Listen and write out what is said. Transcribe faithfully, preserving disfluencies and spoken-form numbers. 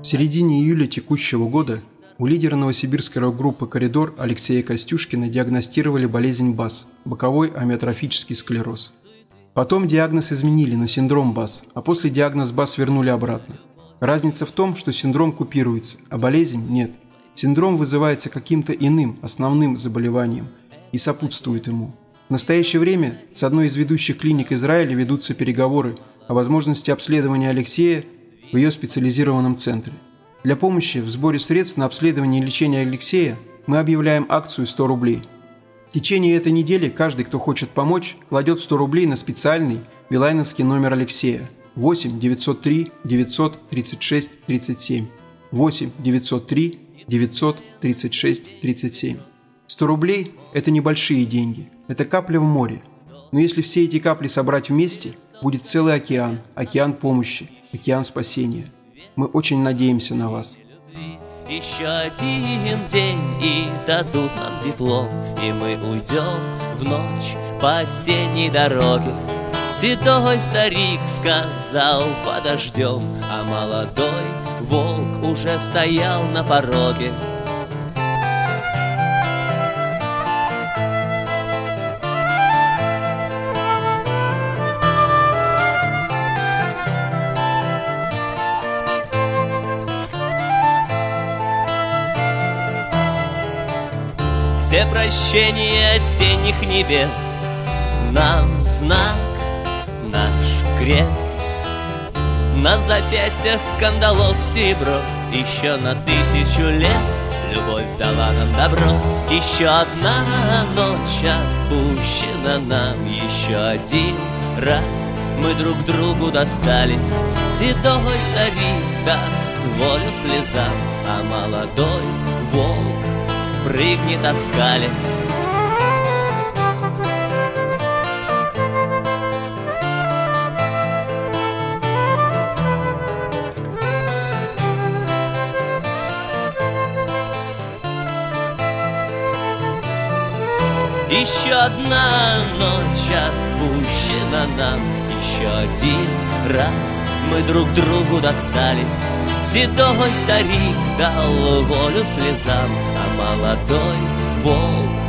В середине июля текущего года у лидера новосибирской рок-группы «Коридор» Алексея Костюшкина диагностировали болезнь БАС – боковой амиотрофический склероз. Потом диагноз изменили на синдром БАС, а после диагноз БАС вернули обратно. Разница в том, что синдром купируется, а болезнь нет. Синдром вызывается каким-то иным, основным заболеванием и сопутствует ему. В настоящее время с одной из ведущих клиник Израиля ведутся переговоры о возможности обследования Алексея в ее специализированном центре. Для помощи в сборе средств на обследование и лечение Алексея мы объявляем акцию сто рублей. В течение этой недели каждый, кто хочет помочь, кладет сто рублей на специальный билайновский номер Алексея восемь девятьсот три девятьсот тридцать шесть тридцать семь восемь девятьсот три девятьсот тридцать шесть тридцать семь. сто рублей – это небольшие деньги, это капля в море. Но если все эти капли собрать вместе, будет целый океан, океан помощи, океан спасения. Мы очень надеемся на вас. Еще один день, и дадут нам диплом, и мы уйдем в ночь по осенней дороге. Седой старик сказал: подождем, а молодой волк уже стоял на пороге. Все прощения осенних небес нам знак, наш крест. На запястьях кандалов серебро, еще на тысячу лет любовь дала нам добро. Еще одна ночь отпущена нам, еще один раз мы друг другу достались. Седой старик даст волю слезам, а молодой волк прыгнет, оскалясь. Еще одна ночь отпущена нам, еще один раз мы друг другу достались. Седой старик дал волю слезам, а молодой волк